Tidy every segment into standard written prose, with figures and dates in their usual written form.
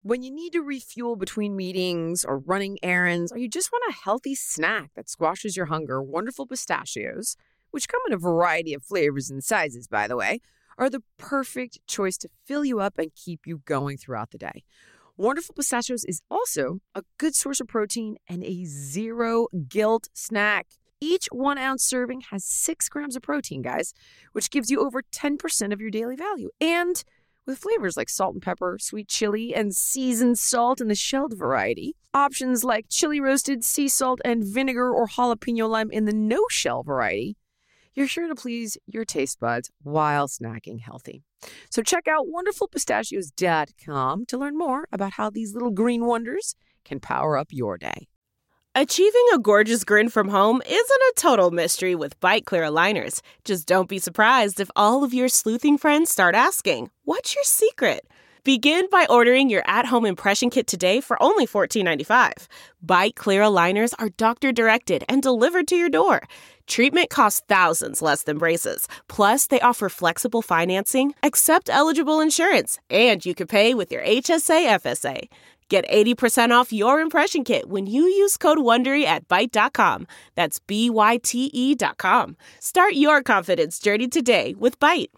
When you need to refuel between meetings or running errands, or you just want a healthy snack that squashes your hunger, Wonderful Pistachios, which come in a variety of flavors and sizes, by the way, are the perfect choice to fill you up and keep you going throughout the day. Wonderful Pistachios is also a good source of protein and a zero guilt snack. Each 1 ounce serving has 6 grams of protein, guys, which gives you over 10% of your daily value. And with flavors like salt and pepper, sweet chili, and seasoned salt in the shelled variety, options like chili roasted, sea salt, and vinegar or jalapeno lime in the no-shell variety, you're sure to please your taste buds while snacking healthy. So check out wonderfulpistachios.com to learn more about how these little green wonders can power up your day. Achieving a gorgeous grin from home isn't a total mystery with Byte Clear aligners. Just don't be surprised if all of your sleuthing friends start asking, "What's your secret?" Begin by ordering your at-home impression kit today for only $14.95. Byte Clear aligners are doctor-directed and delivered to your door. Treatment costs thousands less than braces. Plus, they offer flexible financing, accept eligible insurance, and you can pay with your HSA FSA. Get 80% off your impression kit when you use code WONDERY at Byte.com. That's BYTE.com. Start your confidence journey today with Byte.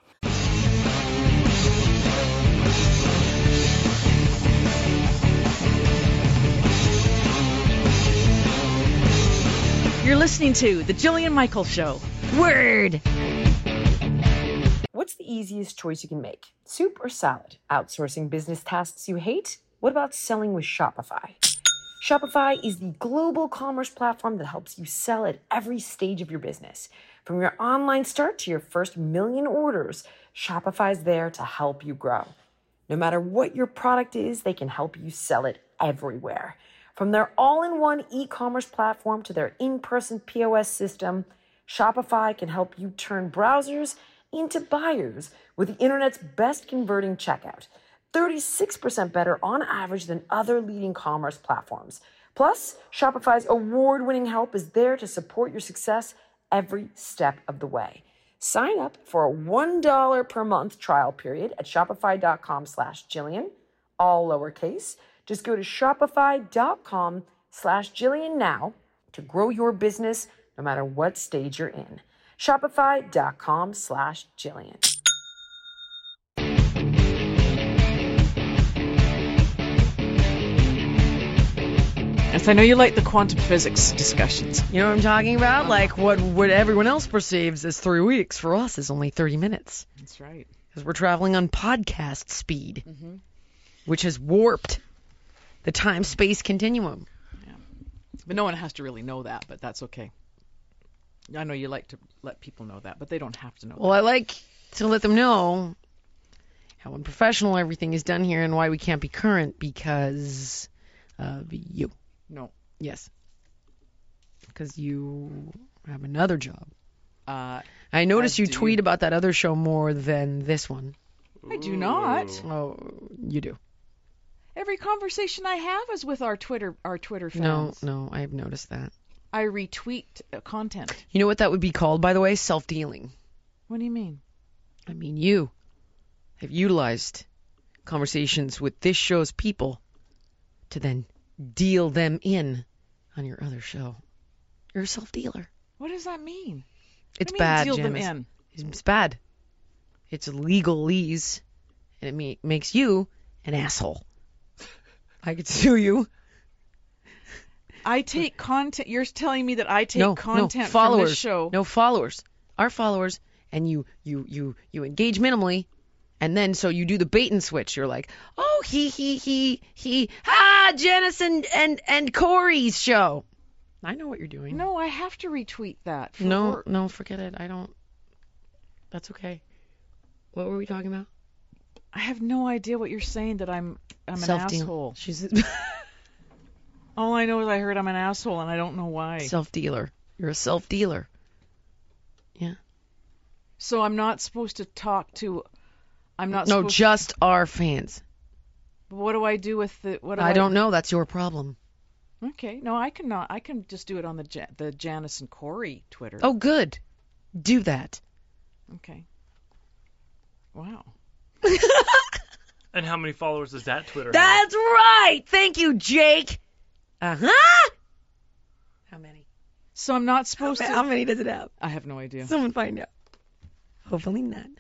You're listening to The Jillian Michaels Show. Word! What's the easiest choice you can make? Soup or salad? Outsourcing business tasks you hate? What about selling with Shopify? Shopify is the global commerce platform that helps you sell at every stage of your business. From your online start to your first million orders, Shopify's there to help you grow. No matter what your product is, they can help you sell it everywhere. From their all-in-one e-commerce platform to their in-person POS system, Shopify can help you turn browsers into buyers with the internet's best converting checkout. 36% better on average than other leading commerce platforms. Plus, Shopify's award-winning help is there to support your success every step of the way. Sign up for a $1 per month trial period at shopify.com/Jillian, all lowercase. Just go to shopify.com/Jillian now to grow your business no matter what stage you're in. Shopify.com/Jillian. Yes, I know you like the quantum physics discussions. You know what I'm talking about? Like what everyone else perceives as 3 weeks, for us is only 30 minutes. That's right. Because we're traveling on podcast speed, which has warped the time-space continuum. Yeah. But no one has to really know that, but that's okay. I know you like to let people know that, but they don't have to know that. Well, I like to let them know how unprofessional everything is done here and why we can't be current because of you. No. Yes. Because you have another job. I noticed you tweet about that other show more than this one. I do not. Oh, you do. Every conversation I have is with our Twitter fans. No, I have noticed that. I retweet content. You know what that would be called, by the way? Self-dealing. What do you mean? I mean, you have utilized conversations with this show's people to then deal them in on your other show. You're a self-dealer. What does that mean? It's what do you mean, bad, deal them Janice. in? It's bad. It's legalese, and it makes you an asshole. I could sue you. I take content. You're telling me that I take content followers, from this show. No, followers. Our followers, and you engage minimally, and then so you do the bait and switch. You're like, oh, he, Janice and Corey's show. I know what you're doing. No, I have to retweet that. No, forget it. I don't. That's okay. What were we talking about? I have no idea what you're saying. That I'm an asshole. She's all I know is I heard I'm an asshole, and I don't know why. Self-dealer. You're a self-dealer. Yeah. So I'm not supposed to talk to. No, just our fans. What do I do with the? I don't know. That's your problem. Okay. No, I cannot. I can just do it on the Janice and Corey Twitter. Oh, good. Do that. Okay. Wow. And how many followers does that Twitter have? That's right. Thank you, Jake. Uh-huh. How many? So I'm not supposed to. How many does it have? I have no idea. Someone find out. Hopefully none.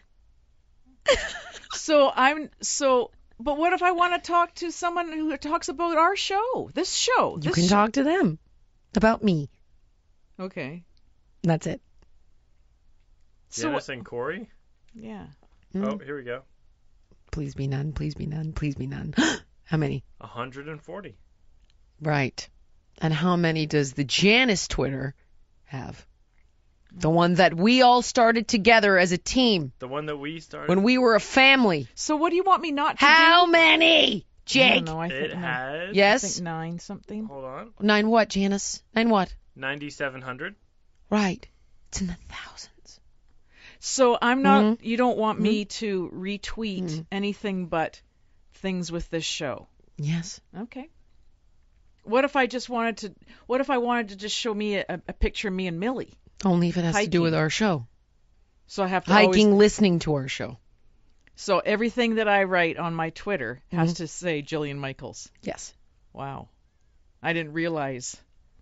But what if I want to talk to someone who talks about our show, this show? You can talk to them about me. Okay. That's it. So Janice and Corey? yeah. Oh, here we go. Please be none. Please be none. Please be none. How many? 140. Right. And how many does the Janice Twitter have? The one that we all started together as a team The one that we started. when we were a family. So what do you want me not to How do? many, I Jake? don't know. I think It has. I Yes. think 9 something. Hold on. 9 what, Janice? 9 what? 9,700. Right. It's in the thousands. So I'm not. Mhm. You don't want me to retweet Mhm. anything but things with this show. Yes. Okay. What if I just wanted to? What if I wanted to just show me a picture of me and Millie? Only if it has to do with Hiking. our show. So I have to Hiking, always. listening to our show. So everything that I write on my Twitter has Mm-hmm. to say Jillian Michaels. Yes. Wow. I didn't realize.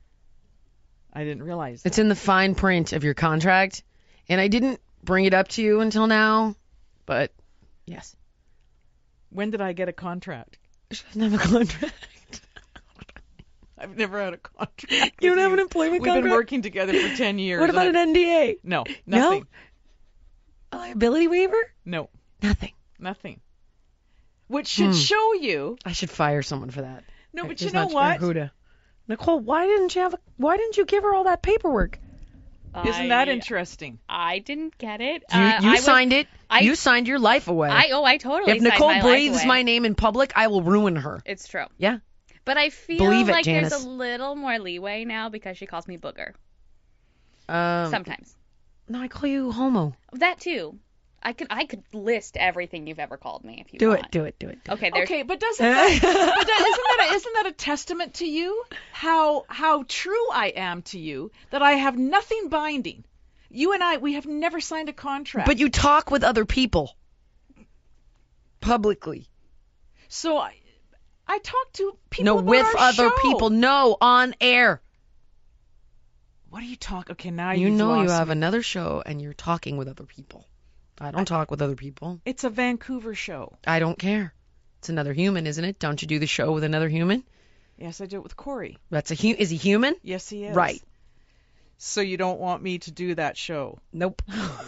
It's in the fine print of your contract. And I didn't bring it up to you until now. But, yes. When did I get a contract? She doesn't have a contract. I've never had a contract. You don't with have an employment We've contract? been working together for 10 years. What about and an NDA? No, No? nothing. A liability waiver? No, Nothing. nothing. Which should show you. I should fire someone for that. No, but It's you know not what? Huda. Nicole, why didn't you give her all that paperwork? Isn't that interesting? I didn't get it. You signed it. You signed your life away. I totally if signed Nicole my life breathes away. my name in public, I will ruin her. It's true. Yeah. But I feel Believe it, like there's Janice. a little more leeway now because she calls me booger. Um, Sometimes. No, I call you homo. That too. I could list everything you've ever called me if you Do want. it. Do it. Do it. Okay, there's Okay, but isn't that a testament to you? How true I am to you that I have nothing binding. You and we have never signed a contract. But you talk with other people. Publicly. So I talk to people No, about with our other show. people. No, on air. What are you talking? Okay, now You you've know you lost have me. another show and you're talking with other people. I don't talk with other people. It's a Vancouver show. I don't care. It's another human, isn't it? Don't you do the show with another human? Yes, I do it with Corey. Is he human? Yes, he is. Right. So you don't want me to do that show? Nope.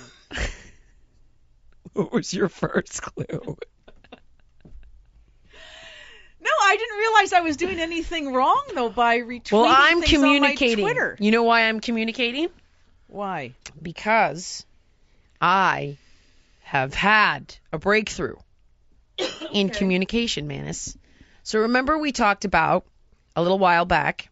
What was your first clue? No, I didn't realize I was doing anything wrong though by retweeting Well, I'm things communicating. on my Twitter. You know why I'm communicating? Why? Because I have had a breakthrough in communication, Manus. So remember we talked about a little while back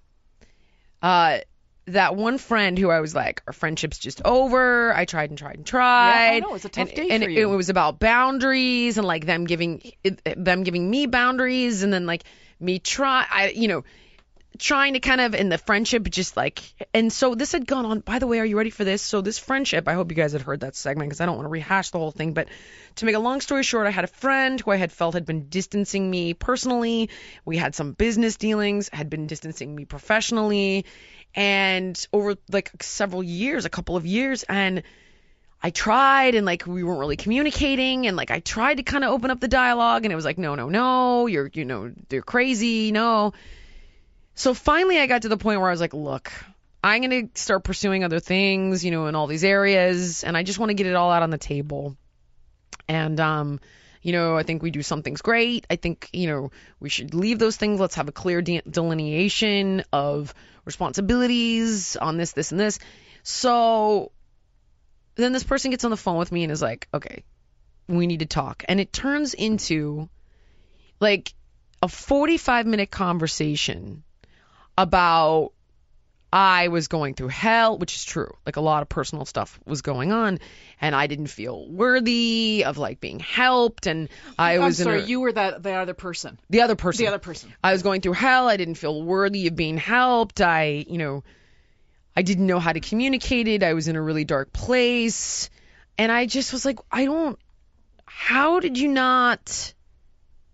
that one friend who I was like, our friendship's just over. I tried and tried and tried. Yeah, I know. It's a tough day and for you. it was about boundaries and like them giving me boundaries and then like me trying to kind of in the friendship just like, and so this had gone on. By the way, are you ready for this? So this friendship, I hope you guys had heard that segment because I don't want to rehash the whole thing, but to make a long story short, I had a friend who I had felt had been distancing me personally. We had some business dealings, had been distancing me professionally, and over like several years, a couple of years, and I tried and like we weren't really communicating and like I tried to kind of open up the dialogue and it was like, no, they're crazy, no. So finally I got to the point where I was like, look, I'm going to start pursuing other things, in all these areas, and I just want to get it all out on the table. And, I think we do some things great. I think, we should leave those things. Let's have a clear delineation of responsibilities on this, and this. So then this person gets on the phone with me and is like, okay, we need to talk. And it turns into like a 45-minute conversation about I was going through hell, which is true. Like a lot of personal stuff was going on and I didn't feel worthy of like being helped. And You were the other person. The other person. The other person. I was going through hell. I didn't feel worthy of being helped. I didn't know how to communicate it. I was in a really dark place. And I just was like, how did you not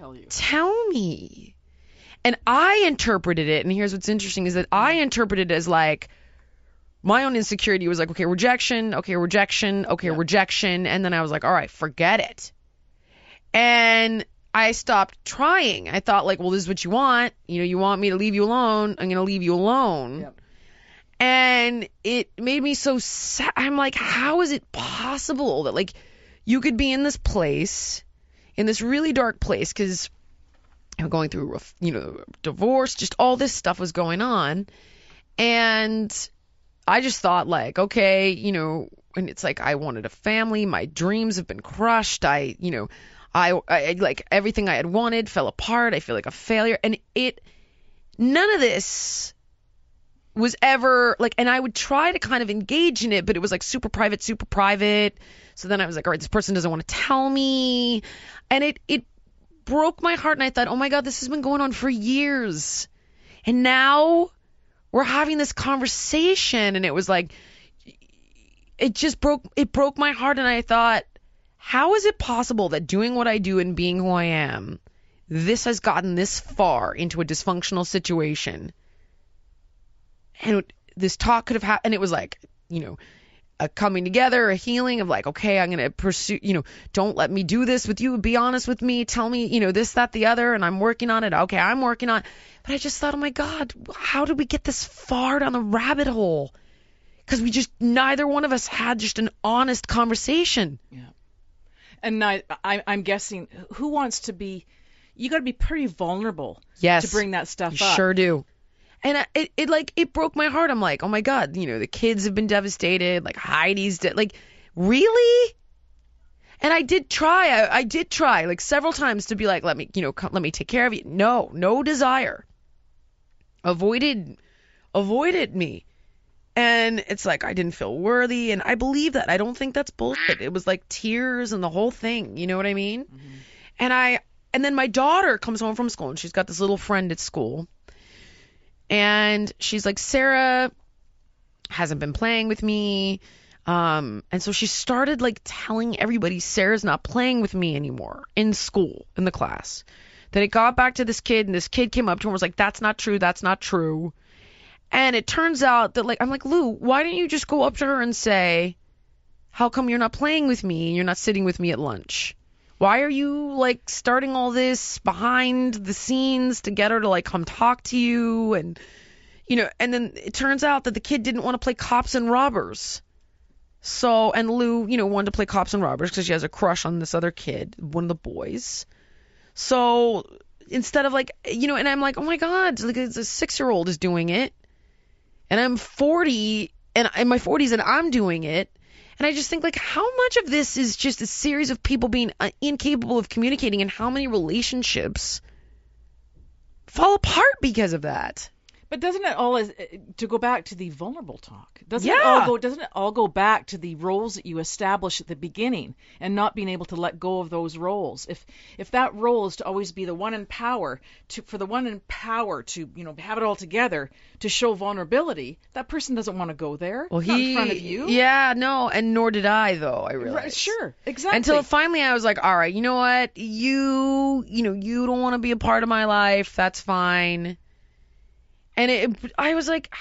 tell you. Tell me. And I interpreted it, and here's what's interesting, is that I interpreted it as like, my own insecurity was like, okay, rejection, rejection. And then I was like, all right, forget it. And I stopped trying. I thought like, well, this is what you want. You want me to leave you alone. I'm going to leave you alone. Yep. And it made me so sad. I'm like, how is it possible that like you could be in this place, in this really dark place, because I'm going through, divorce, just all this stuff was going on. And I just thought like, okay, and it's like, I wanted a family. My dreams have been crushed. I like everything I had wanted fell apart. I feel like a failure. And none of this was ever like, and I would try to kind of engage in it, but it was like super private. So then I was like, all right, this person doesn't want to tell me. And it broke my heart. And I thought, oh my God, this has been going on for years. And now we're having this conversation. And it was like, it broke my heart. And I thought, how is it possible that doing what I do and being who I am, this has gotten this far into a dysfunctional situation? And this talk could have happened, and it was like, a coming together, a healing of like, okay, I'm going to pursue, don't let me do this with you. Be honest with me. Tell me, this, that, the other, and I'm working on it. Okay, I'm working on it. But I just thought, oh my God, how did we get this far down the rabbit hole? Because neither one of us had just an honest conversation. Yeah. And I'm guessing, who wants to be, you got to be pretty vulnerable Yes, to bring that stuff you up. Sure do. And it broke my heart. I'm like, oh my God, the kids have been devastated. Like Heidi's dead. Like, really? And I did try. I did try like several times to be like, let me take care of you. No desire. Avoided me. And it's like, I didn't feel worthy. And I believe that. I don't think that's bullshit. It was like tears and the whole thing. You know what I mean? Mm-hmm. And then my daughter comes home from school, and she's got this little friend at school. And she's like, Sarah hasn't been playing with me. And so she started like telling everybody Sarah's not playing with me anymore in school, in the class. Then it got back to this kid, and this kid came up to her and was like, that's not true. That's not true. And it turns out that, like, I'm like, Lou, why didn't you just go up to her and say, how come you're not playing with me and you're not sitting with me at lunch? Why are you, like, starting all this behind the scenes to get her to, like, come talk to you? And, and then it turns out that the kid didn't want to play cops and robbers. So, and Lou, wanted to play cops and robbers because she has a crush on this other kid, one of the boys. So instead of, like, and I'm like, oh, my God, like, a 6-year-old is doing it. And I'm 40, and in my 40s, and I'm doing it. And I just think, like, how much of this is just a series of people being incapable of communicating, and how many relationships fall apart because of that? But doesn't it all, to go back to the vulnerable talk, doesn't Yeah. it all go back to the roles that you establish at the beginning and not being able to let go of those roles? If that role is to always be the one in power, to have it all together, to show vulnerability, that person doesn't want to go there. Well, not in front of you. Yeah, no, and nor did I, though, I realized. Right, sure, exactly. Until finally I was like, all right, you know what? You don't want to be a part of my life. That's fine. And I was like,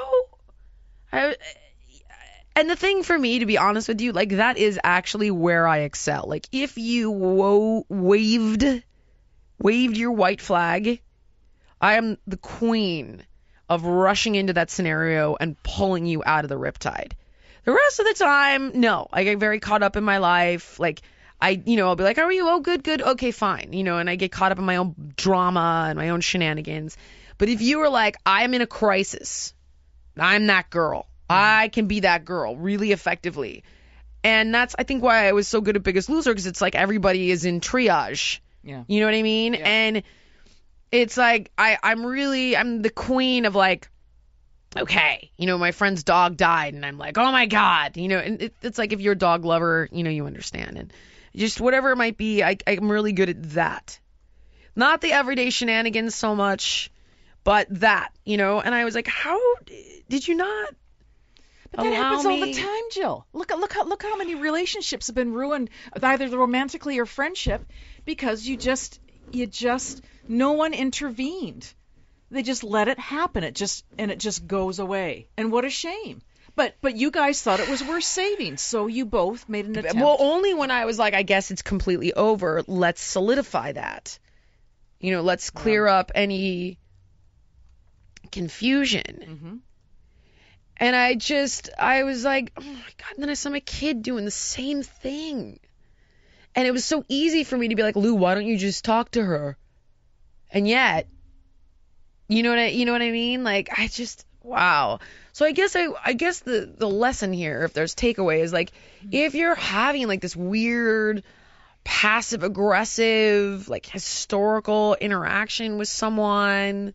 and the thing for me, to be honest with you, like, that is actually where I excel. Like, if you waved your white flag, I am the queen of rushing into that scenario and pulling you out of the riptide. The rest of the time, no, I get very caught up in my life. Like, I'll be like, how are you? Oh, good. Okay, fine. And I get caught up in my own drama and my own shenanigans. But if you were like, I'm in a crisis, I'm that girl. I can be that girl really effectively. And that's, I think, why I was so good at Biggest Loser, because it's like everybody is in triage. Yeah. You know what I mean? Yeah. And it's like, I'm the queen of, like, okay, my friend's dog died, and I'm like, oh my God, and it's like, if you're a dog lover, you understand. And just whatever it might be, I'm really good at that. Not the everyday shenanigans so much, but that, and I was like, how did you not? But that happens all the time, Jill. Look how many relationships have been ruined, either romantically or friendship, because you just no one intervened. They just let it happen. It just goes away. And what a shame. But you guys thought it was worth saving, so you both made an attempt. Well, only when I was like, I guess it's completely over. Let's solidify that. Let's clear up any confusion. Mm-hmm. And I was like, oh my God. And then I saw my kid doing the same thing. And it was so easy for me to be like, Lou, why don't you just talk to her? And yet, you know what I mean? Like, wow. So I guess the lesson here, if there's takeaway, is like, if you're having like this weird passive aggressive, like historical interaction with someone,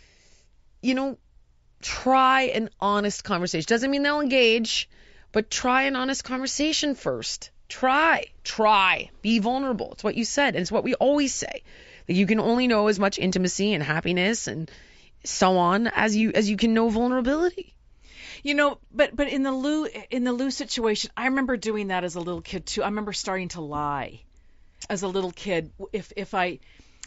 try an honest conversation. Doesn't mean they'll engage, but try an honest conversation first. Try. Be vulnerable. It's what you said, and it's what we always say. That you can only know as much intimacy and happiness and so on as you can know vulnerability. But in the Lou situation, I remember doing that as a little kid too. I remember starting to lie as a little kid if I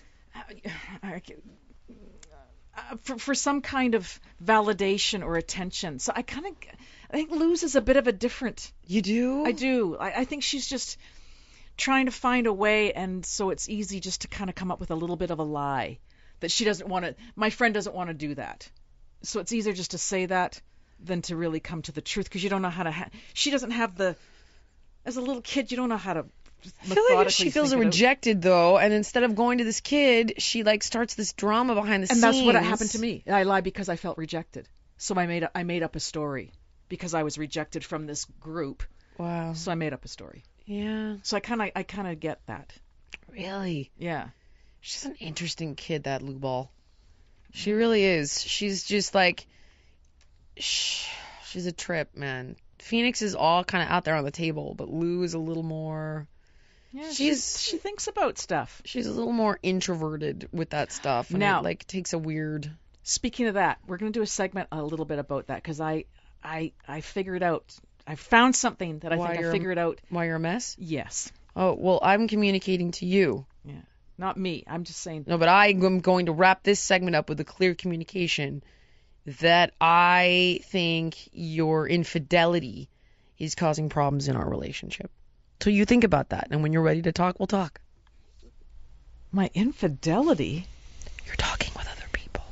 for some kind of validation or attention. So I think Lou's is a bit of a different. You do? I do. I think she's just trying to find a way, and so it's easy just to kind of come up with a little bit of a lie that she doesn't want to. My friend doesn't want to do that, so it's easier just to say that than to really come to the truth, because you don't know how to. She doesn't have the. As a little kid, you don't know how to. I feel like she feels rejected though, and instead of going to this kid, she like starts this drama behind the scenes. And that's what happened to me. I lied because I felt rejected, so I made up a story because I was rejected from this group. Wow. So I made up a story. Yeah. So I kind of get that. Really? Yeah. She's an interesting kid, that Lou Ball. She really is. She's just like, she's a trip, man. Phoenix is all kind of out there on the table, but Lou is a little more. Yeah, she thinks about stuff. She's a little more introverted with that stuff. And now, it like takes a weird. Speaking of that, we're going to do a segment a little bit about that, because I figured out. I found something that I figured out. Why you're a mess? Yes. Oh, well, I'm communicating to you. Yeah. Not me. I'm just saying. No, but I am going to wrap this segment up with a clear communication that I think your infidelity is causing problems in our relationship. So you think about that, and when you're ready to talk, we'll talk. My infidelity? You're talking with other people.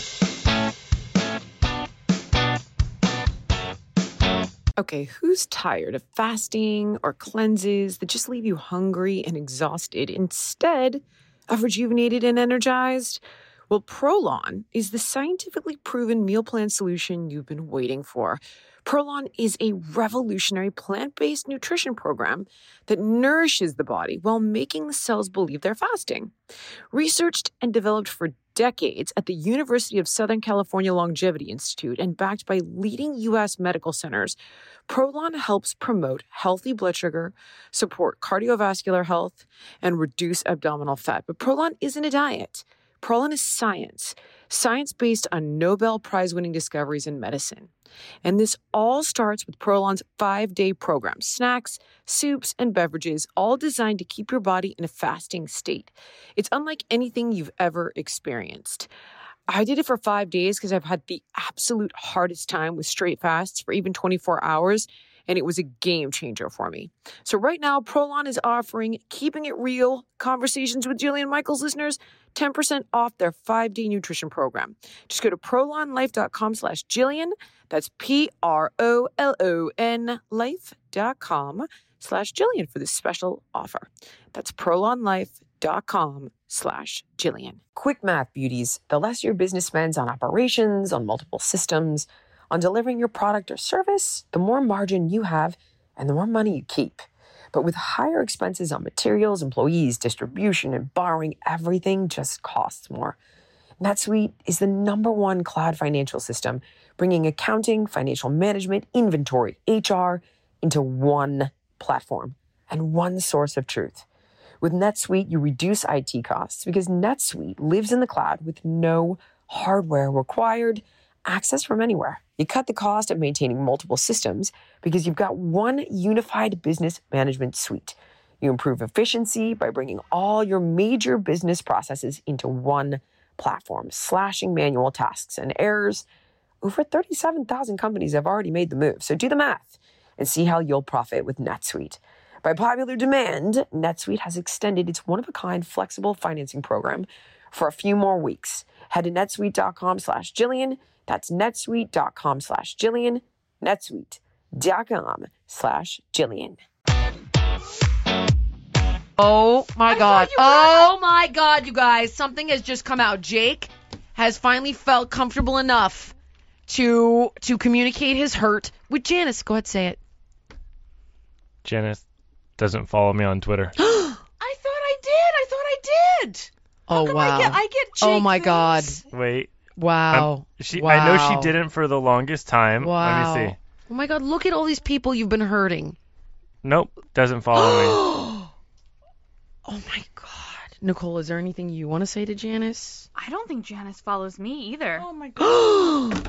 Okay, who's tired of fasting or cleanses that just leave you hungry and exhausted instead of rejuvenated and energized? Well, Prolon is the scientifically proven meal plan solution you've been waiting for. Prolon is a revolutionary plant-based nutrition program that nourishes the body while making the cells believe they're fasting. Researched and developed for decades at the University of Southern California Longevity Institute and backed by leading U.S. medical centers, Prolon helps promote healthy blood sugar, support cardiovascular health, and reduce abdominal fat. But Prolon isn't a diet. Prolon is science based on Nobel Prize-winning discoveries in medicine. And this all starts with Prolon's 5-day program, snacks, soups, and beverages, all designed to keep your body in a fasting state. It's unlike anything you've ever experienced. I did it for 5 days because I've had the absolute hardest time with straight fasts for even 24 hours, and it was a game changer for me. So right now, Prolon is offering Keeping It Real Conversations with Jillian Michaels listeners 10% off their 5-day nutrition program. Just go to prolonlife.com/Jillian. That's PROLON life.com/Jillian for this special offer. That's prolonlife.com/Jillian. Quick math, beauties. The less your business spends on operations, on multiple systems, on delivering your product or service, the more margin you have and the more money you keep. But with higher expenses on materials, employees, distribution, and borrowing, everything just costs more. NetSuite is the #1 cloud financial system, bringing accounting, financial management, inventory, HR into one platform and one source of truth. With NetSuite, you reduce IT costs because NetSuite lives in the cloud with no hardware required, access from anywhere. You cut the cost of maintaining multiple systems because you've got one unified business management suite. You improve efficiency by bringing all your major business processes into one platform, slashing manual tasks and errors. Over 37,000 companies have already made the move, so do the math and see how you'll profit with NetSuite. By popular demand, NetSuite has extended its one-of-a-kind flexible financing program for a few more weeks. Head to netsuite.com/Jillian. That's netsuite.com/Jillian. netsuite.com/Jillian. Oh my God. you were- Oh my God, you guys. Something has just come out. Jake has finally felt comfortable enough to communicate his hurt with Janice. Go ahead, say it. Janice doesn't follow me on Twitter. I thought I did. Oh, Come wow. I get Jake Oh my God. things. Wait. Wow. I know she Wow. didn't for the longest time. Wow. Let me see. Oh my God, look at all these people you've been hurting. Nope. Doesn't follow me. Oh my God. Nicole, is there anything you want to say to Janice? I don't think Janice follows me either. Oh my God.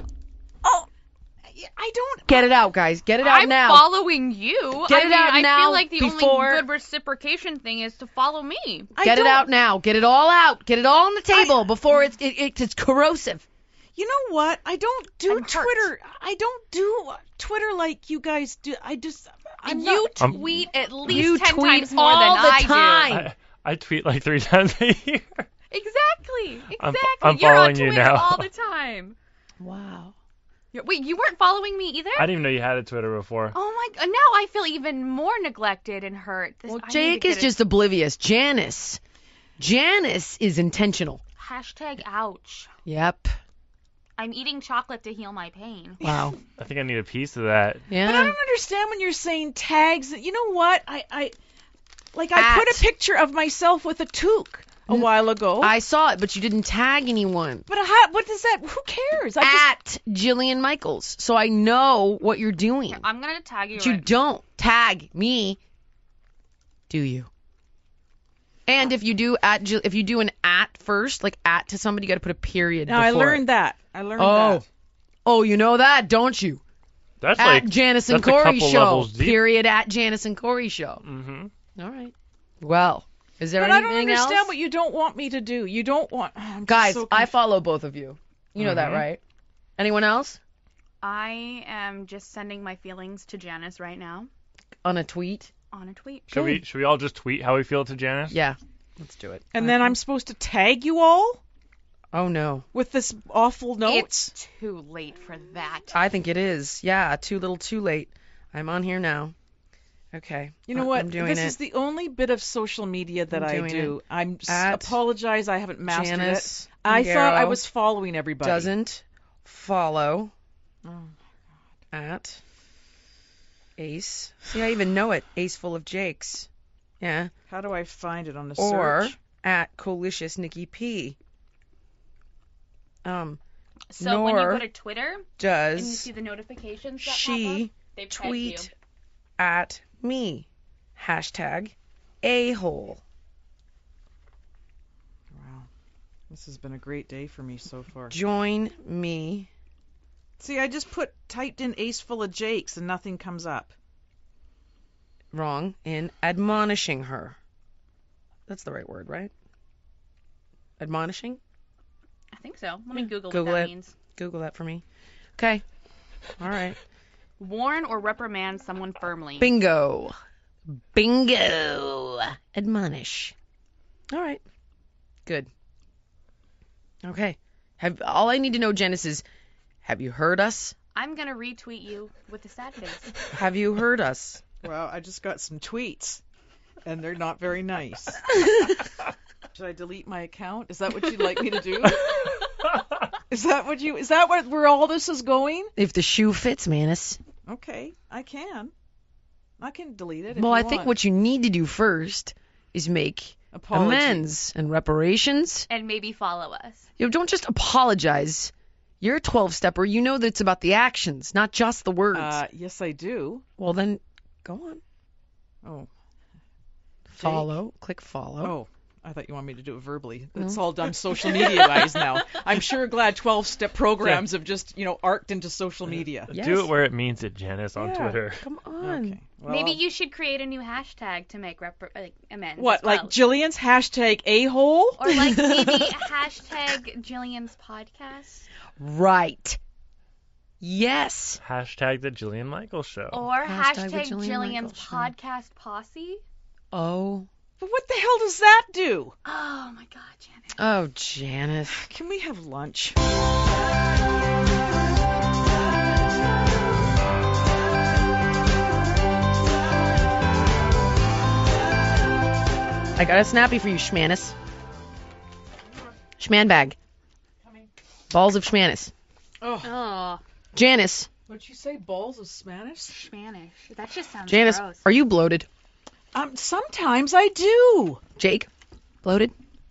I don't. Get it out, guys. Get it out I'm now. following you. Get it out I now feel like the before- only good reciprocation thing is to follow me. Get it out now. Get it all out. Get it all on the table before it's corrosive. You know what? I don't do I'm hurt. Twitter. I don't do Twitter like you guys do. I'm You not. tweet at You least 10 tweet times more all than the I time. I tweet like 3 times a year. do. Exactly. I'm You're on following you Twitter now. all the time. Wow. Wait, you weren't following me either? I didn't even know you had a Twitter before. Oh my god, now I feel even more neglected and hurt. Well, I need to Jake get is just oblivious. Janice is intentional. Hashtag ouch. Yep. I'm eating chocolate to heal my pain. Wow. I think I need a piece of that. But I Yeah. don't understand when you're saying tags. You know what? I put a At. picture of myself with a toque a while ago. I saw it, but you didn't tag anyone. But what does that? Who cares? At Jillian Michaels. So I know what you're doing. I'm gonna tag you. But you don't tag me, do you? And if you do if you do an at first, like at to somebody, you got to put a period. Now I before learned it. that. I learned Oh, that. oh, you know that, don't you? That's At like Janice and that's a Corey couple show. levels deep. Period. At Janice and Corey show. Mm-hmm. All right. Well, is there But I anything don't understand else? what you don't want me to do. You don't want. I'm just Guys, so I follow both of you. You know that, Mhm. right? Anyone else I am just sending my feelings to Janice right now on a tweet? on a tweet. Should we all just tweet how we feel to Janice? Yeah, let's do it. And then I'm supposed to tag you all Oh no, with this awful notes. It's too late for that. I think it is. Yeah, too little, too late. I'm on here now. Okay. You know what? I'm doing This it. is the only bit of social media that I'm I doing do. I'm At apologize. I haven't mastered Janice it. I thought I Garrow was following everybody. doesn't follow Oh. at Ace. See, I even know it. Ace full of Jakes. Yeah. How do I find it on the Or search? at Colicious Nikki P. So when you nor go to Twitter and you Does see the notifications that pop she up, they've tagged you. tweet at me? Hashtag a-hole. Wow. This has been a great day for me so far. Join me. See, I just typed in Ace full of Jakes and nothing comes up. Wrong. In admonishing her. That's the right word, right? Admonishing? I think so. Let me Google Google what that it. means. Google that for me. Okay. All right. Warn or reprimand someone firmly. Bingo. Bingo. Admonish. All right. Good. Okay. All I need to know, Janice, is have you heard us? I'm gonna retweet you with the sad face. Have you heard us? Well, I just got some tweets, and they're not very nice. Should I delete my account? Is that what you'd like me to do? Is that where all this is going? If the shoe fits, Manus. Okay, I can delete it. Well, I think what you need to do first is make Apology. amends and reparations. And maybe follow us. You know, don't just apologize. You're a 12-stepper. You know that it's about the actions, not just the words. Yes, I do. Well, then, go on. Oh. Follow. Click follow. Oh. I thought you wanted me to do it verbally. It's all done social media guys now. I'm sure glad 12-step programs have just, arced into social media. Yes. Do it where it means it, Janice, on Twitter. Come on. Okay. Well, Maybe you should create a new hashtag to make amends. What, as well. like Jillian's hashtag a-hole? Or like maybe hashtag Jillian's podcast. Right. Yes. Hashtag the Jillian Michaels Show. Or Hashtag the hashtag Jillian Jillian's Michaels Show. podcast posse. Oh. But what the hell does that do? Oh my God, Janet. Oh, Janice. Can we have lunch? I got a snappy for you, Schmanis. Schman bag. Balls of Schmanis. Oh, Oh, Janice. what'd you say? Balls of Spanish? Spanish. That just sounds Janice, gross. are you bloated? Sometimes I do. Jake? Bloated?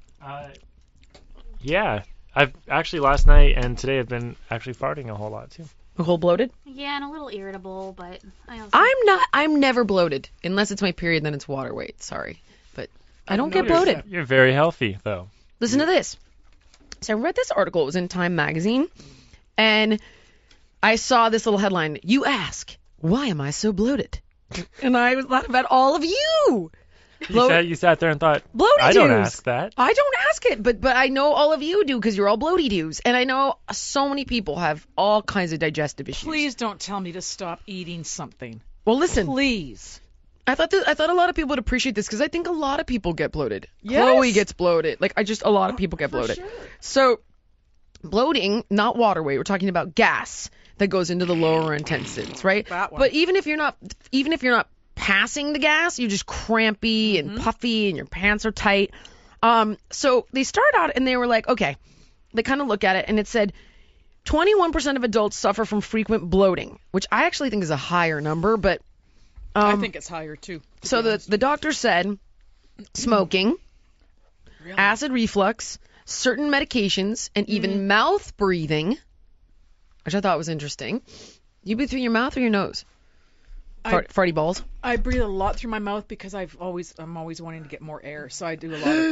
Yeah. I've actually last night and today I've been actually farting a whole lot too. A whole bloated? Yeah, and a little irritable, but I also... I'm never bloated. Unless it's my period, then it's water weight. Sorry. But I don't get noticed bloated. that. You're very healthy though. Listen to this. So I read this article. It was in Time magazine. And I saw this little headline. You ask, why am I so bloated? And I thought about all of you. You sat there and thought, Bloaty I don't dudes. ask that. I don't ask it, but I know all of you do because you're all bloaty dudes. And I know so many people have all kinds of digestive issues. Please don't tell me to stop eating something. Well, listen. Please. I thought a lot of people would appreciate this because I think a lot of people get bloated. Yes. Chloe gets bloated. Like a lot of people get bloated. Sure. So bloating, not water weight. We're talking about gas that goes into the lower intestines, right? That one. But even if you're not passing the gas, you're just crampy and puffy and your pants are tight. So they start out and they were like, okay, they kind of look at it and it said 21% of adults suffer from frequent bloating, which I actually think is a higher number, but I think it's higher too. to so be honest. the doctor said smoking, Really? acid reflux, certain medications, and even mouth breathing, which I thought was interesting. You breathe through your mouth or your nose? Farty balls. I breathe a lot through my mouth because I'm always wanting to get more air, so I do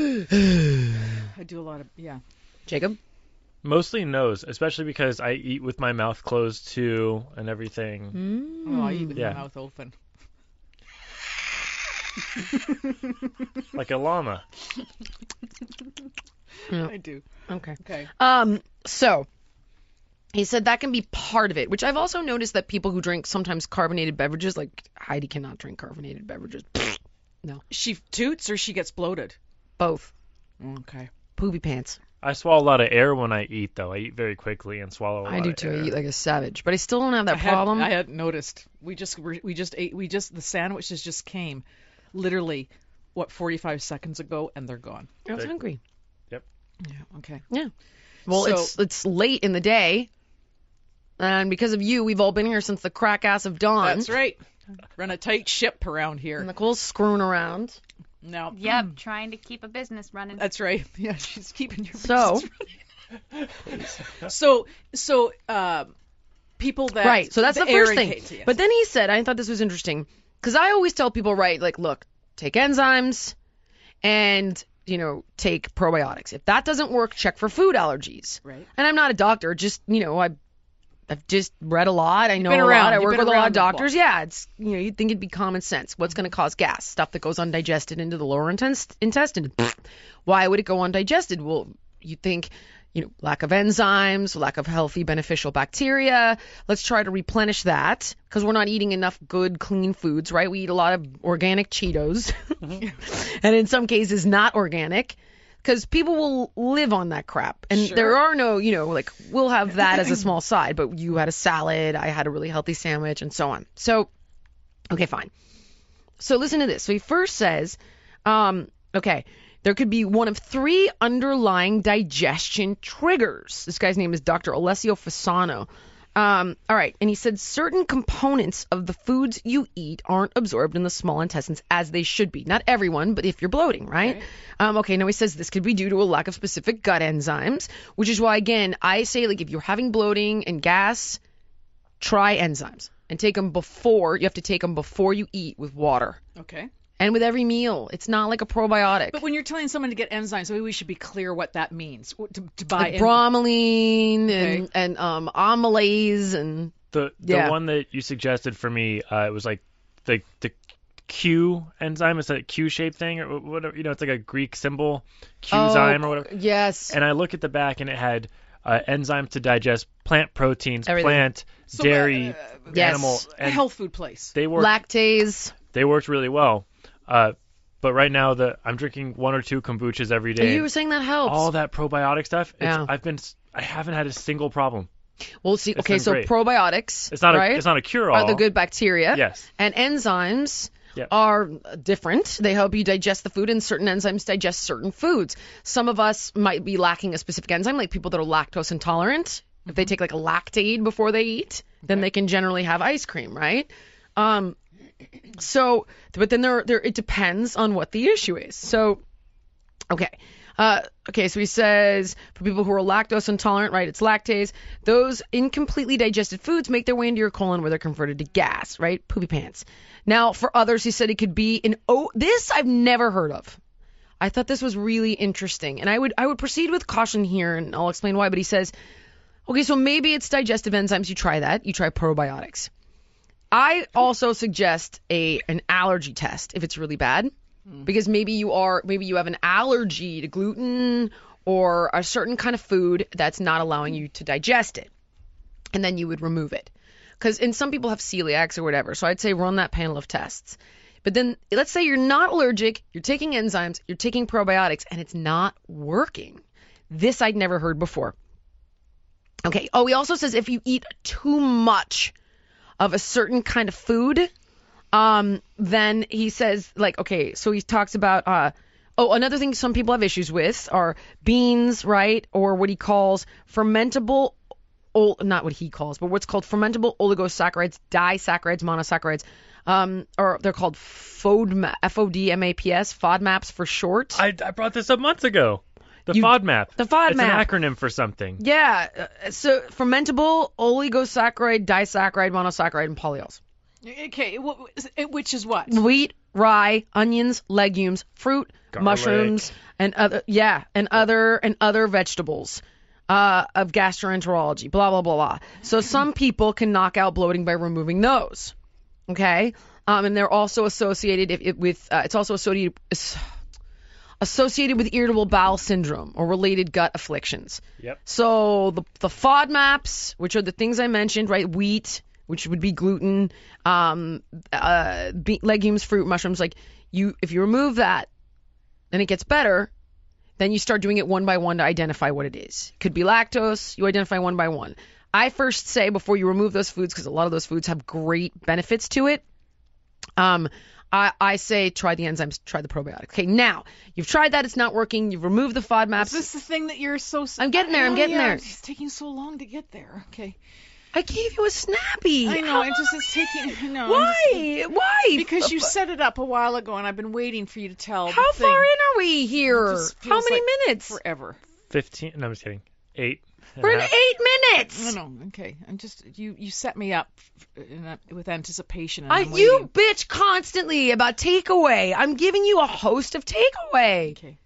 a lot of yeah. Jacob? Mostly nose, especially because I eat with my mouth closed too and everything. Oh, I eat with Yeah. my mouth open. Like a llama. I do. Okay. Okay. So he said that can be part of it, which I've also noticed that people who drink sometimes carbonated beverages, like Heidi cannot drink carbonated beverages. She toots or she gets bloated. Both. Okay. Poopy pants. I swallow a lot of air when I eat, though. I eat very quickly and swallow a lot I do of too. air. I eat like a savage, but I still don't have that problem. I hadn't noticed. We just ate. The sandwiches just came, literally, 45 seconds ago, and they're gone. I was hungry. Yeah. Okay. Yeah. Well, So- it's late in the day, and because of you, we've all been here since the crack ass of dawn. That's right. Run a tight ship around And here. Nicole's screwing around. Now. Yep, trying to keep a business running. That's right. Yeah, she's keeping your So, business running. So, people that right. So that's the first thing. irritate you. But then he said, I thought this was interesting, because I always tell people, right, like, look, take enzymes and, take probiotics. If that doesn't work, check for food allergies. Right. And I'm not a doctor, just, I've just read a lot. I know been a around. lot. I You've work been with a lot around of the block. doctors. Yeah, it's you'd think it'd be common sense. What's going to cause gas? Stuff that goes undigested into the lower intestine. Why would it go undigested? Well, you think lack of enzymes, lack of healthy beneficial bacteria. Let's try to replenish that because we're not eating enough good clean foods, right? We eat a lot of organic Cheetos, and in some cases not organic. Because people will live on that crap. And Sure. there are no, we'll have that as a small side. But you had a salad, I had a really healthy sandwich, and so on. So, okay, fine. So listen to this. So he first says, okay, there could be one of 3 underlying digestion triggers. This guy's name is Dr. Alessio Fasano. All right. And he said certain components of the foods you eat aren't absorbed in the small intestines as they should be. Not everyone, but if you're bloating, right? Okay. Now he says this could be due to a lack of specific gut enzymes, which is why, again, I say, like, if you're having bloating and gas, try enzymes and take them before. You have to take them before you eat with water. Okay. and with every meal. It's not like a probiotic. But when you're telling someone to get enzymes, maybe we should be clear what that means. To buy like bromelain and amylase and The one that you suggested for me, it was like the Q enzyme. It's that Q-shaped thing or whatever. It's like a Greek symbol, Qzyme or whatever. Yes. And I look at the back and it had enzymes to digest plant proteins, Everything. dairy, yes. animal. a health food place. They worked. Lactase. They worked really well. But right now I'm drinking 1 or 2 kombuchas every day. You were saying that helps. All that probiotic stuff. Yeah. I haven't had a single problem. Well, see, It's okay, been so great. probiotics, It's not right? it's not a cure-all. Are the good bacteria. Yes. And enzymes Yep. are different. They help you digest the food, and certain enzymes digest certain foods. Some of us might be lacking a specific enzyme, like people that are lactose intolerant. If they take like a Lactaid before they eat, then they can generally have ice cream, right? So, but then there it depends on what the issue is. So, okay. So he says for people who are lactose intolerant, right, it's lactase. Those incompletely digested foods make their way into your colon where they're converted to gas, right? Poopy pants. Now, for others, he said it could be this I've never heard of. I thought this was really interesting. And I would proceed with caution here, and I'll explain why. But he says, okay, so maybe it's digestive enzymes. You try that. You try probiotics. I also suggest an allergy test if it's really bad. Because maybe you have an allergy to gluten or a certain kind of food that's not allowing you to digest it. And then you would remove it. And some people have celiacs or whatever. So I'd say run that panel of tests. But then let's say you're not allergic, you're taking enzymes, you're taking probiotics, and it's not working. This I'd never heard before. Okay. Oh, he also says if you eat too much of a certain kind of food, then he says, like, okay, so he talks about, another thing some people have issues with are beans, right? Or what he calls fermentable, not what he calls, but what's called fermentable oligosaccharides, disaccharides, monosaccharides, or they're called FODMAPs, FODMAPs for short. I brought this up months ago. The FODMAP. The FODMAP. It's an acronym for something. Yeah. So fermentable oligosaccharide, disaccharide, monosaccharide, and polyols. Okay, which is what? Wheat, rye, onions, legumes, fruit, Garlic. mushrooms, and other vegetables of gastroenterology. Blah blah blah blah. So some people can knock out bloating by removing those. Okay, and they're also associated with associated with irritable bowel syndrome or related gut afflictions. Yep. So the FODMAPs, which are the things I mentioned, right? Wheat, which would be gluten, legumes, fruit, mushrooms. Like if you remove that, then it gets better. Then you start doing it one by one to identify what it is. It could be lactose. You identify one by one. I first say before you remove those foods, because a lot of those foods have great benefits to it. I say try the enzymes, try the probiotic. Okay, now you've tried that, it's not working. You've removed the FODMAPs. Is this the thing that you're so? I'm getting there. I'm getting there. It's taking so long to get there. Okay. I gave you a snappy. I know. It's taking. I know. Why? Because you set it up a while ago, and I've been waiting for you to tell. How the thing. far in are we here? It just How feels many like minutes? Forever. 15. No, I'm just kidding. 8. We're in 8 minutes. No. Okay. I'm just you set me up with anticipation. And You bitch constantly about takeaway. I'm giving you a host of takeaway. Okay.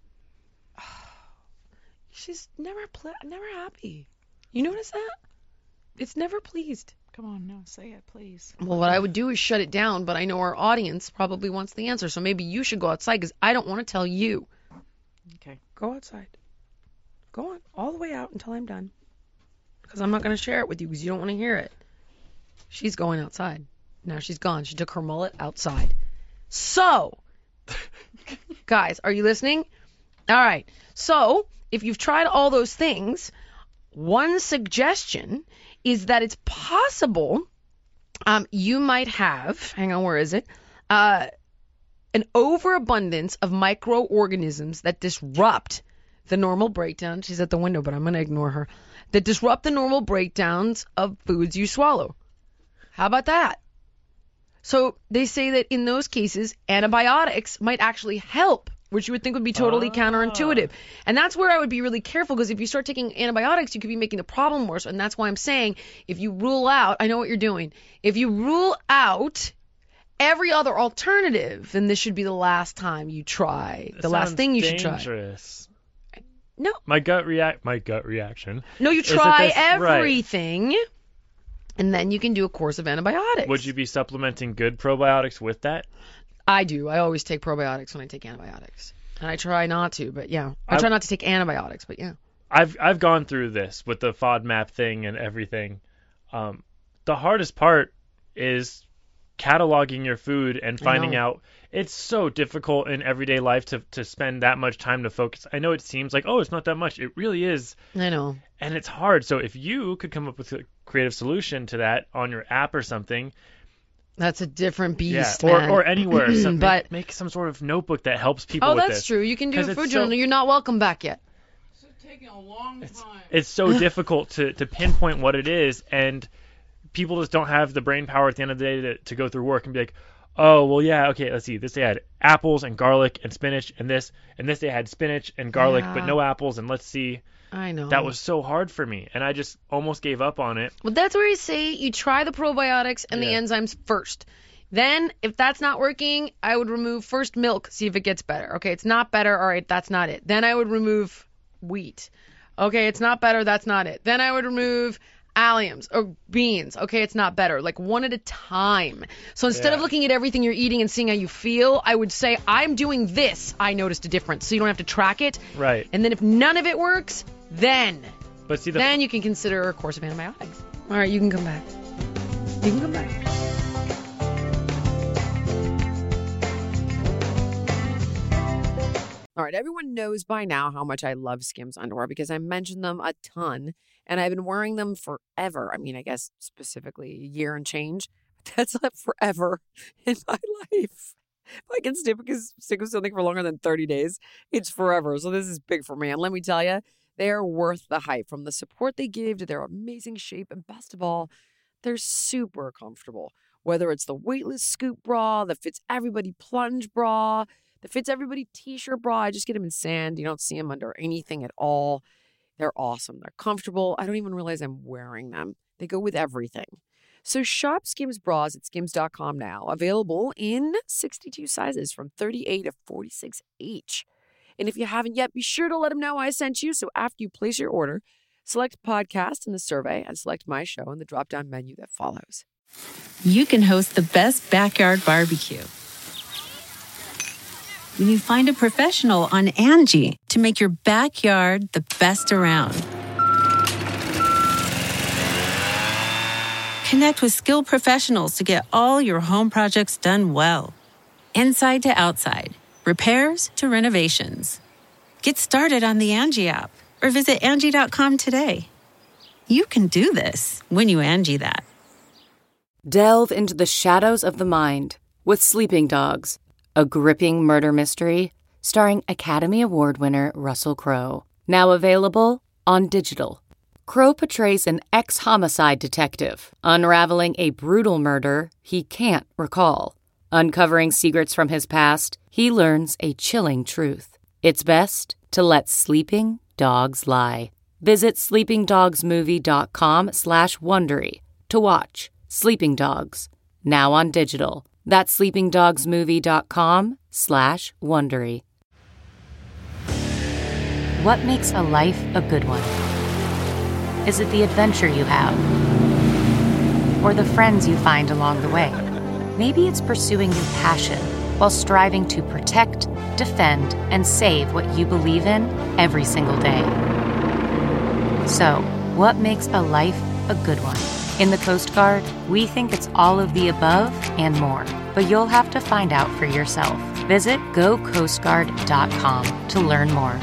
She's never happy. You notice that? It's never pleased. Come on, no, say it, please. Well, what I would do is shut it down, but I know our audience probably wants the answer, so maybe you should go outside because I don't want to tell you. Okay. Go outside. Go on all the way out until I'm done. Because I'm not going to share it with you because you don't want to hear it. She's going outside. Now she's gone. She took her mullet outside. So, guys, are you listening? All right. So, if you've tried all those things, one suggestion is that it's possible you might have, hang on, where is it? An overabundance of microorganisms that disrupt the normal breakdown. She's at the window, but I'm going to ignore her. That disrupt the normal breakdowns of foods you swallow. How about that? So they say that in those cases, antibiotics might actually help, which you would think would be totally counterintuitive. And that's where I would be really careful, because if you start taking antibiotics, you could be making the problem worse. And that's why I'm saying if you rule out, I know what you're doing. If you rule out every other alternative, then this should be the last time you try. The last thing you should try. Dangerous. No. My gut reaction. No, you is that try this- right. everything, and then you can do a course of antibiotics. Would you be supplementing good probiotics with that? I do. I always take probiotics when I take antibiotics. And I try not to, but yeah. I try not to take antibiotics, but yeah. I've gone through this with the FODMAP thing and everything. The hardest part is cataloging your food and finding out. It's so difficult in everyday life to spend that much time to focus. I know it seems like, oh, it's not that much. It really is. I know. And it's hard. So if you could come up with a creative solution to that on your app or something. That's a different beast, yeah, man. or anywhere. So But make some sort of notebook that helps people with this. Oh, that's true. You can do 'Cause a it's food so- journal. You're not welcome back yet. It's taking a long time. It's so difficult to pinpoint what it is, and people just don't have the brain power at the end of the day to go through work and be like, oh, well, yeah, okay, let's see. This day had apples and garlic and spinach, and this day had spinach and garlic, but Yeah. no apples, and let's see. I know. That was so hard for me, and I just almost gave up on it. Well, that's where you say you try the probiotics and the Yeah. enzymes first. Then, if that's not working, I would remove first milk, see if it gets better. Okay, it's not better. All right, that's not it. Then I would remove wheat. Okay, it's not better. That's not it. Then I would remove alliums or beans. Okay, it's not better. Like one at a time. So instead of Yeah. looking at everything you're eating and seeing how you feel, I would say, I'm doing this. I noticed a difference. So you don't have to track it. Right. And then if none of it works, then But see, then you can consider a course of antibiotics. All right, you can come back. You can come back. All right, everyone knows by now how much I love Skims underwear because I mentioned them a ton and I've been wearing them forever. I mean, I guess specifically a year and change. But that's not forever in my life. If I can stick with something for longer than 30 days, it's forever. So this is big for me. And let me tell you, they are worth the hype, from the support they give to their amazing shape. And best of all, they're super comfortable. Whether it's the weightless scoop bra, the fits everybody plunge bra, the fits everybody t-shirt bra. I just get them in sand. You don't see them under anything at all. They're awesome. They're comfortable. I don't even realize I'm wearing them. They go with everything. So shop Skims bras at skims.com now. Available in 62 sizes from 38 to 46 each. And if you haven't yet, be sure to let them know I sent you. So after you place your order, select podcast in the survey and select my show in the drop-down menu that follows. You can host the best backyard barbecue when you find a professional on Angie to make your backyard the best around. Connect with skilled professionals to get all your home projects done well. Inside to outside, repairs to renovations. Get started on the Angie app or visit Angie.com today. You can do this when you Angie that. Delve into the shadows of the mind with Sleeping Dogs, a gripping murder mystery starring Academy Award winner Russell Crowe. Now available on digital. Crowe portrays an ex-homicide detective unraveling a brutal murder he can't recall. Uncovering secrets from his past, he learns a chilling truth. It's best to let sleeping dogs lie. Visit sleepingdogsmovie.com/Wondery to watch Sleeping Dogs, now on digital. That's sleepingdogsmovie.com/Wondery. What makes a life a good one? Is it the adventure you have? Or the friends you find along the way? Maybe it's pursuing your passion while striving to protect, defend, and save what you believe in every single day. So, what makes a life a good one? In the Coast Guard, we think it's all of the above and more, but you'll have to find out for yourself. Visit gocoastguard.com to learn more.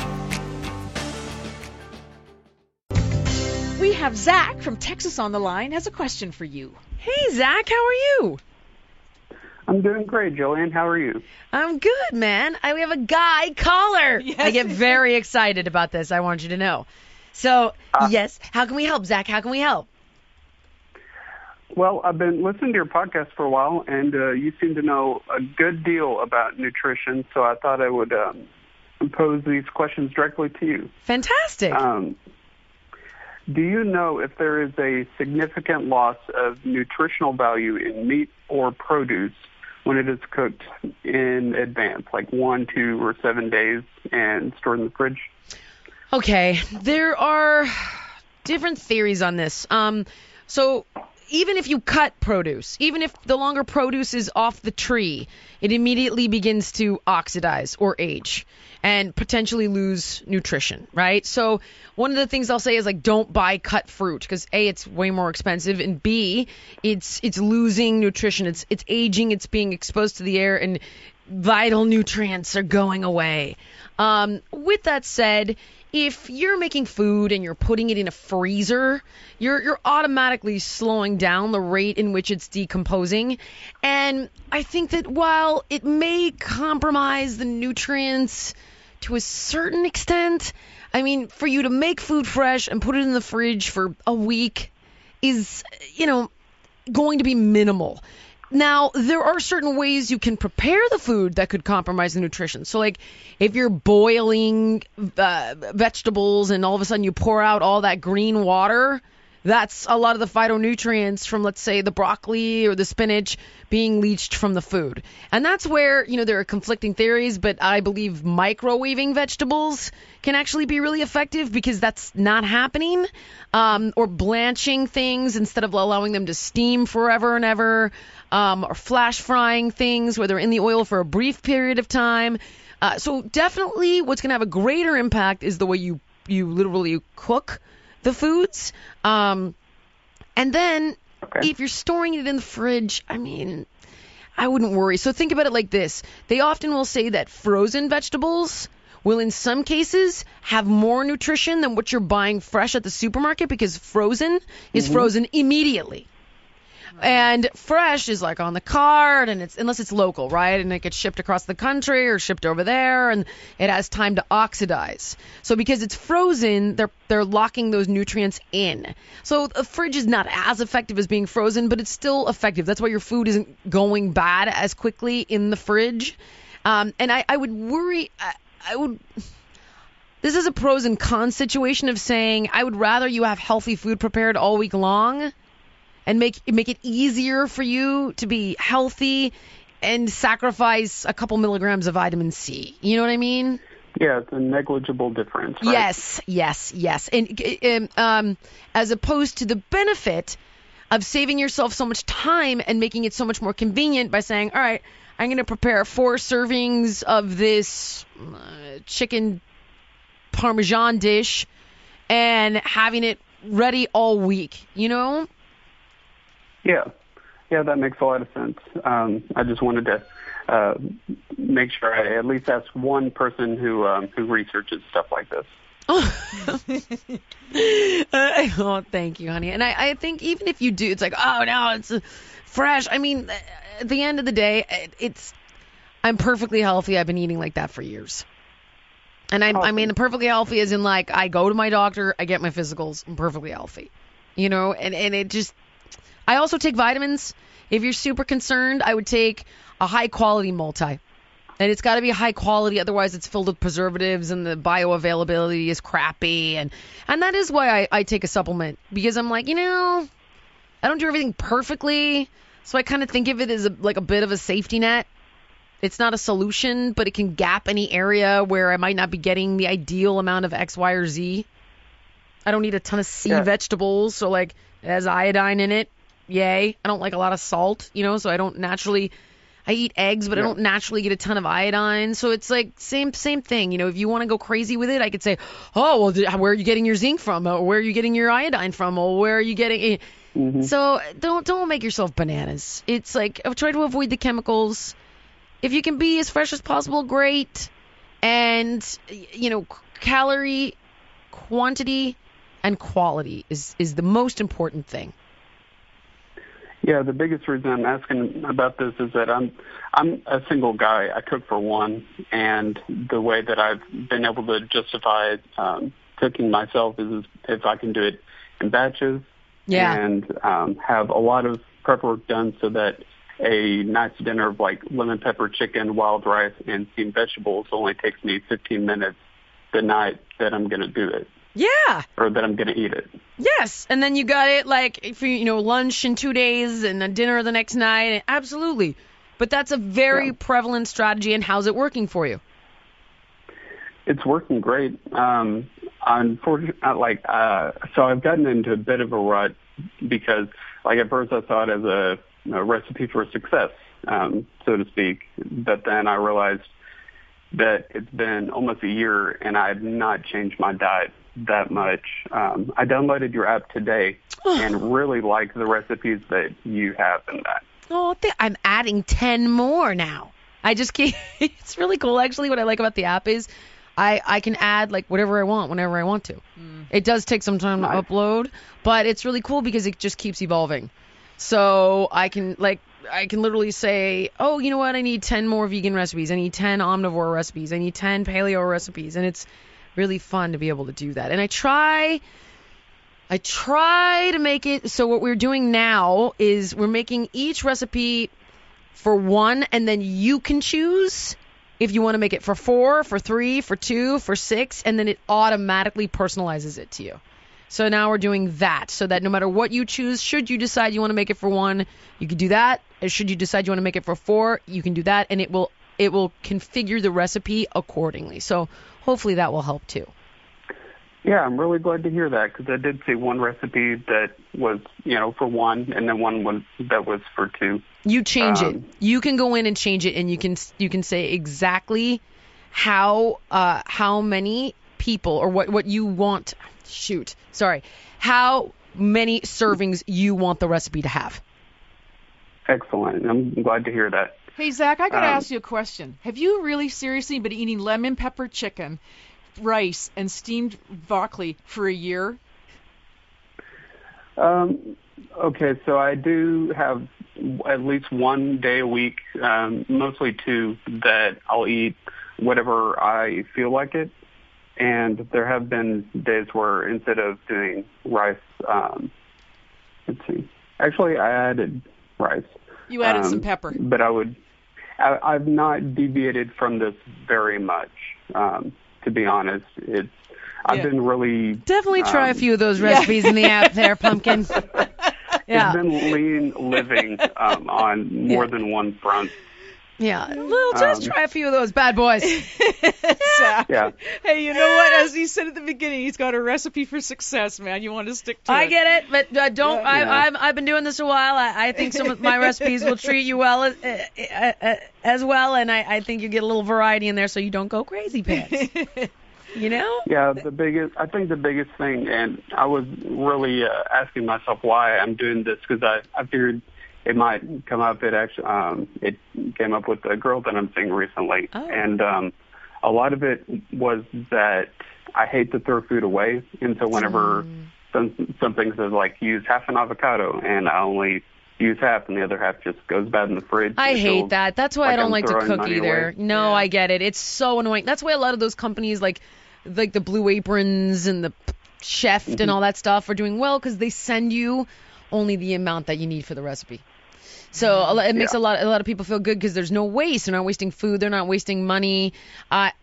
We have Zach from Texas on the line has a question for you. Hey, Zach, how are you? I'm doing great, Joanne. How are you? I'm good, man. We have a guy caller. Yes. I get very excited about this. I want you to know. So, yes, how can we help, Zach? How can we help? Well, I've been listening to your podcast for a while, and you seem to know a good deal about nutrition, so I thought I would pose these questions directly to you. Fantastic. Do you know if there is a significant loss of nutritional value in meat or produce when it is cooked in advance, like 1, 2, or 7 days, and stored in the fridge? Okay, there are different theories on this. So even if you cut produce, even if the longer produce is off the tree, it immediately begins to oxidize or age and potentially lose nutrition, right? So one of the things I'll say is, like, don't buy cut fruit because A, it's way more expensive, and B, it's losing nutrition. It's aging, it's being exposed to the air, and vital nutrients are going away. With that said, if you're making food and you're putting it in a freezer, you're automatically slowing down the rate in which it's decomposing. And I think that while it may compromise the nutrients to a certain extent, I mean, for you to make food fresh and put it in the fridge for a week is, going to be minimal. Now, there are certain ways you can prepare the food that could compromise the nutrition. So, like, if you're boiling vegetables and all of a sudden you pour out all that green water, that's a lot of the phytonutrients from, let's say, the broccoli or the spinach being leached from the food. And that's where, there are conflicting theories, but I believe microwaving vegetables can actually be really effective because that's not happening. Or blanching things instead of allowing them to steam forever and ever. Or flash frying things where they're in the oil for a brief period of time. So definitely what's going to have a greater impact is the way you literally cook the foods. And then if you're storing it in the fridge, I mean, I wouldn't worry. So think about it like this. They often will say that frozen vegetables will in some cases have more nutrition than what you're buying fresh at the supermarket because frozen is frozen immediately. And fresh is like on the cart, and unless it's local, right? And it gets shipped across the country or shipped over there, and it has time to oxidize. So because it's frozen, they're locking those nutrients in. So a fridge is not as effective as being frozen, but it's still effective. That's why your food isn't going bad as quickly in the fridge. And I would worry. This is a pros and cons situation of saying I would rather you have healthy food prepared all week long and make it easier for you to be healthy and sacrifice a couple milligrams of vitamin C. You know what I mean? Yeah, it's a negligible difference, right? Yes. And as opposed to the benefit of saving yourself so much time and making it so much more convenient by saying, all right, I'm going to prepare 4 servings of this chicken parmesan dish and having it ready all week, Yeah, that makes a lot of sense. I just wanted to make sure I at least ask one person who researches stuff like this. Oh, thank you, honey. And I think even if you do, it's like, oh, no, it's fresh. I mean, at the end of the day, I'm perfectly healthy. I've been eating like that for years. And I mean, perfectly healthy as in, like, I go to my doctor, I get my physicals, I'm perfectly healthy. And it just... I also take vitamins. If you're super concerned, I would take a high-quality multi. And it's got to be high quality, otherwise it's filled with preservatives and the bioavailability is crappy. And that is why I take a supplement, because I'm like, I don't do everything perfectly. So I kind of think of it as like a bit of a safety net. It's not a solution, but it can gap any area where I might not be getting the ideal amount of X, Y, or Z. I don't need a ton of C vegetables, so like it has iodine in it. Yay. I don't like a lot of salt, so I don't naturally... I eat eggs, but I don't naturally get a ton of iodine. So it's like same thing. If you want to go crazy with it, I could say, oh, well, where are you getting your zinc from? Or where are you getting your iodine from? Or where are you getting... So don't make yourself bananas. It's like, try to avoid the chemicals. If you can be as fresh as possible, great. And, calorie, quantity, and quality is the most important thing. Yeah, the biggest reason I'm asking about this is that I'm a single guy. I cook for one, and the way that I've been able to justify cooking myself is if I can do it in batches and have a lot of prep work done so that a nice dinner of like lemon pepper chicken, wild rice, and steamed vegetables only takes me 15 minutes the night that I'm going to do it. Yeah. Or that I'm going to eat it. Yes. And then you got it like for, lunch in 2 days and then dinner the next night. Absolutely. But that's a very prevalent strategy. And how's it working for you? It's working great. Unfortunately, so I've gotten into a bit of a rut because, like, at first I saw it as a recipe for success, so to speak. But then I realized that it's been almost a year and I have not changed my diet that much. I downloaded your app today and really like the recipes that you have in that. Oh, I'm adding 10 more now. I just can't. It's really cool, actually. What I like about the app is I can add like whatever I want whenever I want to. It does take some time to upload, but it's really cool because it just keeps evolving. So I can literally say, oh, you know what? I need 10 more vegan recipes. I need 10 omnivore recipes. I need 10 paleo recipes. And it's really fun to be able to do that. And I try to make it so what we're doing now is we're making each recipe for one, and then you can choose if you want to make it for 4, for 3, for 2, for 6, and then it automatically personalizes it to you. So now we're doing that so that no matter what you choose, should you decide you want to make it for 1, you can do that. And should you decide you want to make it for 4, you can do that, and it will configure the recipe accordingly. So hopefully that will help too. Yeah, I'm really glad to hear that because I did see one recipe that was, for 1, and then one that was for 2. You change it. You can go in and change it, and you can say exactly how many people or what you want. How many servings you want the recipe to have. Excellent. I'm glad to hear that. Hey, Zach, I got to ask you a question. Have you really seriously been eating lemon pepper chicken, rice, and steamed broccoli for a year? Okay, so I do have at least one day a week, mostly 2, that I'll eat whatever I feel like it. And there have been days where instead of doing rice, let's see. Actually, I added rice. You added some pepper. But I've not deviated from this very much, to be honest. I've been really... Definitely try a few of those recipes in the app there, Pumpkin. Yeah. It's been lean living on more than one front. Yeah, just try a few of those bad boys. Yeah. Hey, you know what? As he said at the beginning, he's got a recipe for success, man. You want to stick to it. I get it, but don't. Yeah. I've been doing this a while. I think some of my recipes will treat you well as well, and I think you get a little variety in there so you don't go crazy pants. You know? Yeah, I think the biggest thing, and I was really asking myself why I'm doing this because I figured it might come up. It came up with a girl that I'm seeing recently, and a lot of it was that I hate to throw food away, and so whenever something says like use half an avocado, and I only use half, and the other half just goes bad in the fridge. I hate that. That's why I don't like to cook either. Away. No, I get it. It's so annoying. That's why a lot of those companies like the Blue Aprons and the Chef and all that stuff are doing well because they send you only the amount that you need for the recipe. So it makes a lot of people feel good because there's no waste. They're not wasting food. They're not wasting money. And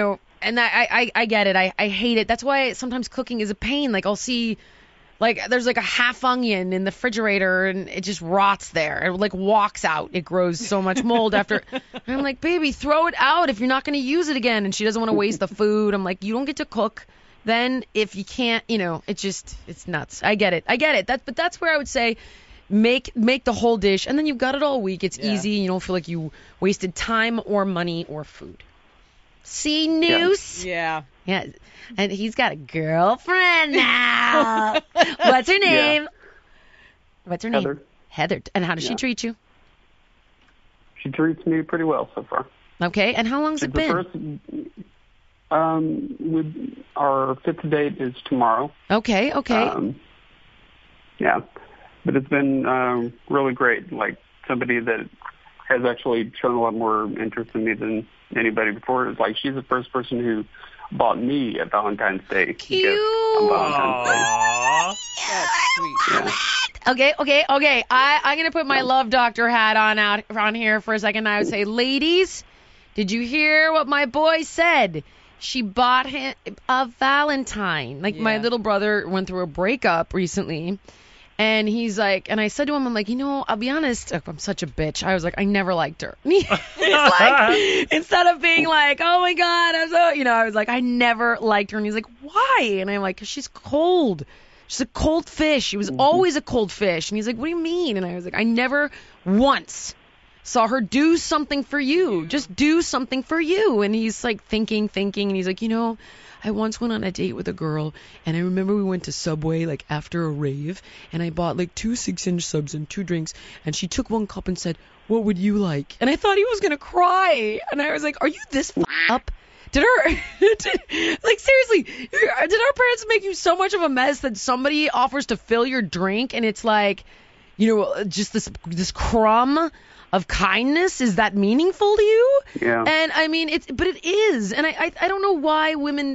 I get it. I hate it. That's why sometimes cooking is a pain. Like I'll see, like there's like a half onion in the refrigerator and it just rots there. It like walks out. It grows so much mold after. And I'm like, baby, throw it out if you're not going to use it again. And she doesn't want to waste the food. I'm like, you don't get to cook. Then if you can't, it's nuts. I get it. But that's where I would say. Make the whole dish, and then you've got it all week. It's easy, and you don't feel like you wasted time or money or food. See, Noose? Yeah. Yeah. And he's got a girlfriend now. What's her name? Yeah. What's her name? Heather. Heather. And how does she treat you? She treats me pretty well so far. Okay. And how long's it been? Our 5th date is tomorrow. Okay. Yeah. But it's been really great. Like somebody that has actually shown a lot more interest in me than anybody before. It's like she's the first person who bought me a Valentine's Day gift on Valentine's Day. That's sweet. Yeah. Okay. I'm gonna put my love doctor hat on here for a second. I would say, ladies, did you hear what my boy said? She bought him a Valentine. My little brother went through a breakup recently. And he's like, and I said to him, I'm like, I'll be honest, I'm such a bitch. I was like, I never liked her. And he's like, instead of being like, oh my God, I'm so, I was like, I never liked her. And he's like, why? And I'm like, 'cause she's cold. She's a cold fish. She was always a cold fish. And he's like, what do you mean? And I was like, I never once saw her do something for you. Just do something for you. And he's like thinking. And he's like, I once went on a date with a girl, and I remember we went to Subway, like, after a rave, and I bought, like, 2 6-inch subs and 2 drinks, and she took one cup and said, what would you like? And I thought he was going to cry. And I was like, are you this up? Did seriously, did our parents make you so much of a mess that somebody offers to fill your drink, and it's like, just this crumb of kindness? Is that meaningful to you? Yeah. And I mean, but it is. And I don't know why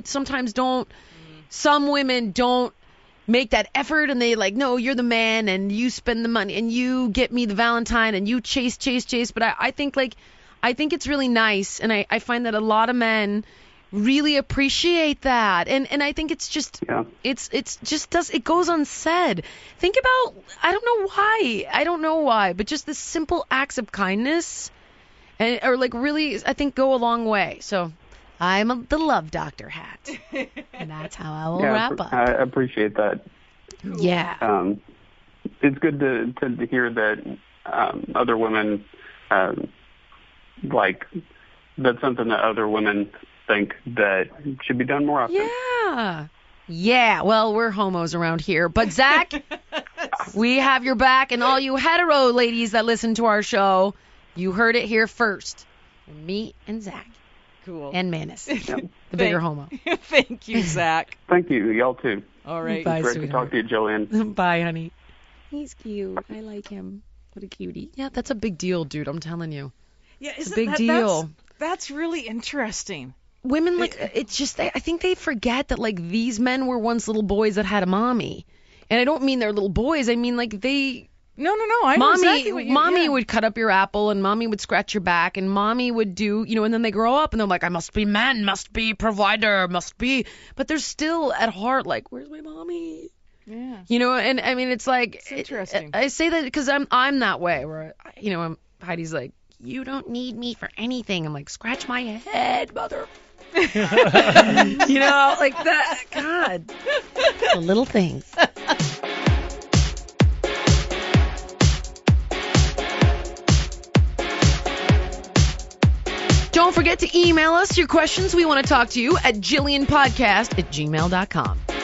some women don't make that effort, and they like, no, you're the man and you spend the money and you get me the Valentine and you chase. But I think it's really nice. And I find that a lot of men really appreciate that. And I think it's just, it goes unsaid. Think about, I don't know why, but just the simple acts of kindness or like really, I think go a long way. So I'm the love doctor hat. And that's how I will wrap up. I appreciate that. Yeah. It's good to hear that other women, that's something that other women think that should be done more often. Yeah. Well, we're homos around here. But Zach, we have your back, and all you hetero ladies that listen to our show, you heard it here first. Me and Zach. Cool. And Manus, the bigger homo. Thank you, Zach. Thank you. Y'all too. All right. Bye, Great sweetheart. to talk to you, Jillian. Bye, honey. He's cute. I like him. What a cutie. Yeah, that's a big deal, dude. I'm telling you. Yeah, it's a big deal. That's really interesting. Women, it's just, I think they forget that, like, these men were once little boys that had a mommy. And I don't mean they're little boys. I mean, like, they... No. I know exactly what Mommy would cut up your apple, and Mommy would scratch your back, and Mommy would do, and then they grow up, and they're like, I must be man, must be provider, must be... But they're still, at heart, like, where's my mommy? Yeah. And, I mean, it's like... It's interesting. I say that because I'm that way, where, Heidi's like, you don't need me for anything. I'm like, scratch my head, mother. Like that. God. The little things. Don't forget to email us your questions. We want to talk to you at JillianPodcast@gmail.com.